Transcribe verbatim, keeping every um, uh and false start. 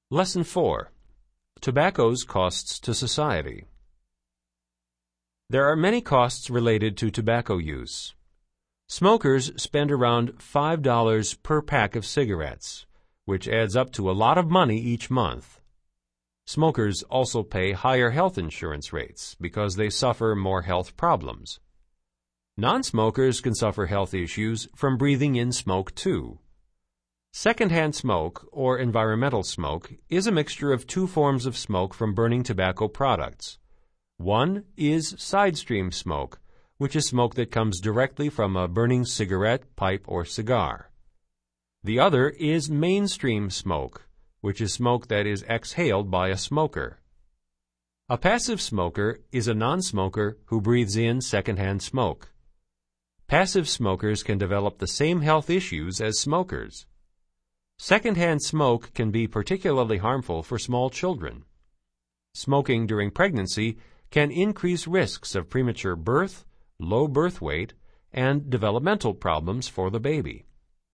Lesson four. Tobacco's Costs to Society. There are many costs related to tobacco use. Smokers spend around five dollars per pack of cigarettes, which adds up to a lot of money each month. Smokers also pay higher health insurance rates because they suffer more health problems. Non-smokers can suffer health issues from breathing in smoke too. Secondhand smoke, or environmental smoke, is a mixture of two forms of smoke from burning tobacco products. One is side stream smoke, which is smoke that comes directly from a burning cigarette, pipe, or cigar. The other is mainstream smoke, which is smoke that is exhaled by a smoker. A passive smoker is a non-smoker who breathes in secondhand smoke. Passive smokers can develop the same health issues as smokers. Secondhand smoke can be particularly harmful for small children. Smoking during pregnancy can increase risks of premature birth, low birth weight, and developmental problems for the baby.